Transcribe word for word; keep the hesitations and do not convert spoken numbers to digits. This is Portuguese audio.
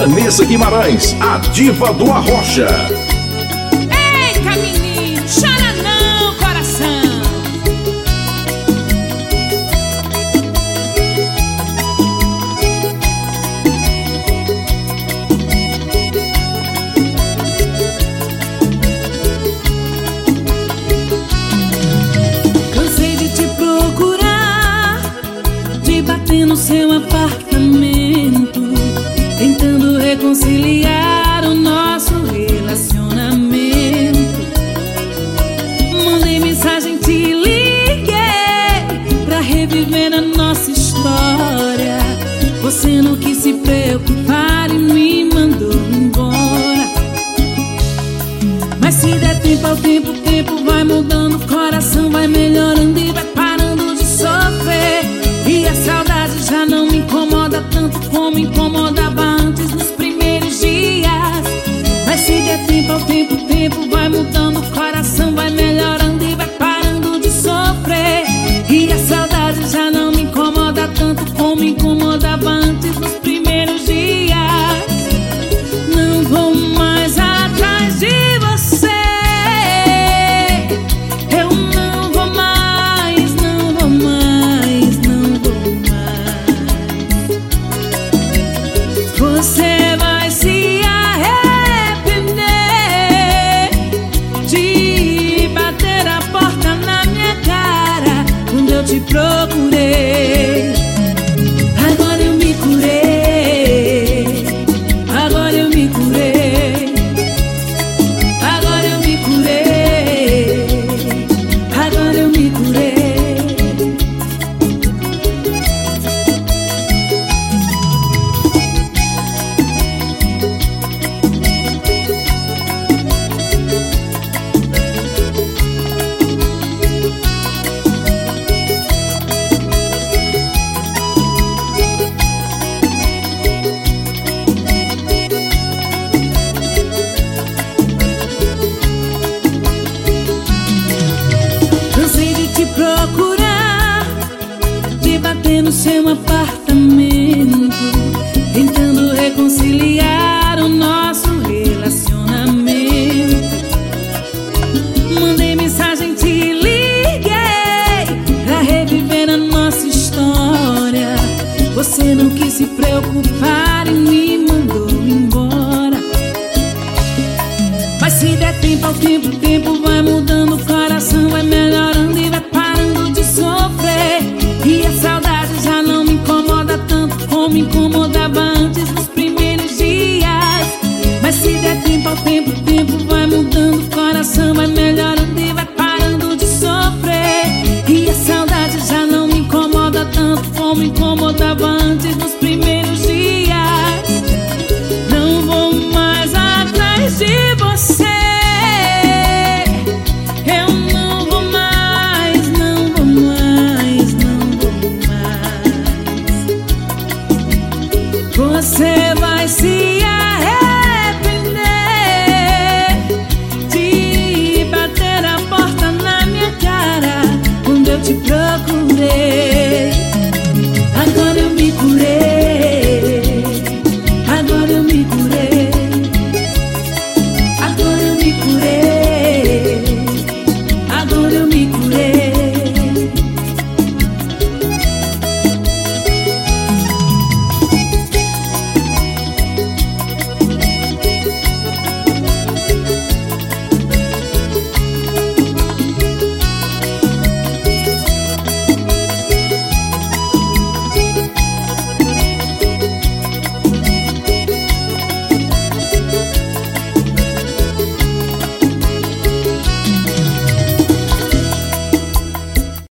Vanessa Guimarães, a diva do Arrocha. Eita, menino, chora não, coração. Cansei de te procurar, de bater no seu apartamento, tentando reconciliar o nosso relacionamento. Mandei mensagem, te liguei pra reviver a nossa história. Você não quis se preocupar e me mandou embora. Mas se der tempo ao tempo, o tempo vai mudando, o coração vai melhorando e vai parando de sofrer. E a saudade já não me incomoda tanto como incomodava antes nos primeiros dias. Mas se der tempo ao tempo, o tempo vai mudando, o coração vai melhorando e vai parando de sofrer. E a saudade já não me incomoda tanto como incomodava antes nos primeiros dias. Não vou mais atrás de você, eu não vou mais, não vou mais, não vou mais. Você vai se arrepender de bater a porta na minha cara quando eu te procurei. Agora eu me curei, agora eu me curei, agora eu me curei, agora eu me curei. Cansei de te procurar, de bater no seu apartamento, tentando reconciliar o nosso relacionamento. Mandei mensagem, te liguei pra reviver a nossa história. Você não quis se preocupar e me mandou embora. Mas se der tempo ao tempo, o tempo vai mudando, o coração vai melhorando e vai parando de sofrer. E a saudade já não me incomoda tanto como incomodava antes nos primeiros dias. Mas se der tempo ao tempo, o tempo vai mudando, o coração vai melhorando e vai parando de sofrer. E a saudade já não me incomoda tanto como incomodava antes nos primeiros dias.